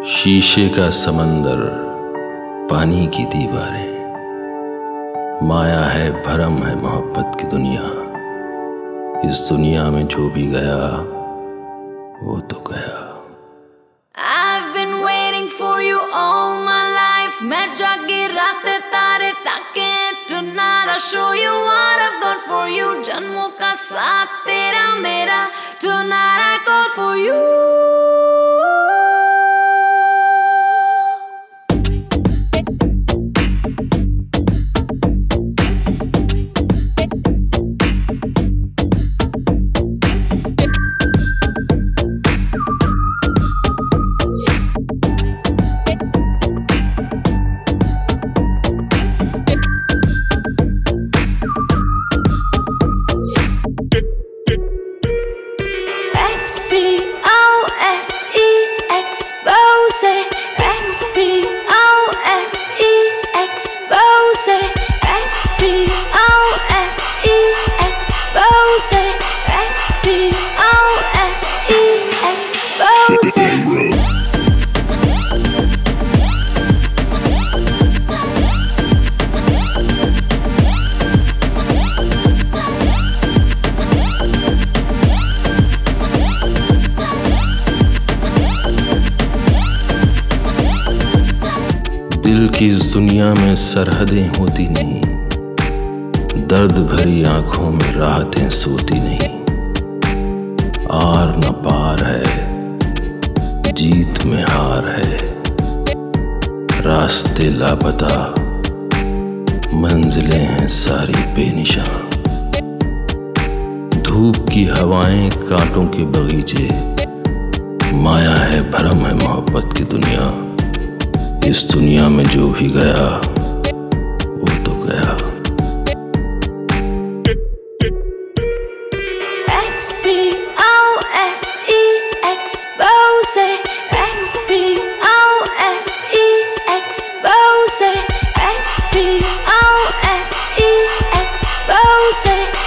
शीशे का समंदर, पानी की दीवारें, माया है भरम है मोहब्बत की दुनिया। इस दुनिया में जो भी गया वो तो गया। I've been waiting for you all my life. मैं जागी रात तारे ताके tonight I'll show you what I've got for you. जन्मों का साथ तेरा मेरा tonight I call for you. X-B-O-S-E, expose it. X-B-O-S-E, expose it. X-B-O-S-E, expose it. X-B-O-S-E, expose it. दिल की इस दुनिया में सरहदें होती नहीं, दर्द भरी आंखों में राहतें सोती नहीं। आर न पार है, जीत में हार है, रास्ते लापता, मंजिलें हैं सारी बेनिशान। धूप की हवाएं, कांटों के बगीचे, माया है भरम है मोहब्बत की दुनिया। इस दुनिया में जो भी गया वो तो गया। X-B-O-S-E, expose it. X-B-O-S-E, expose it. X-B-O-S-E, expose it.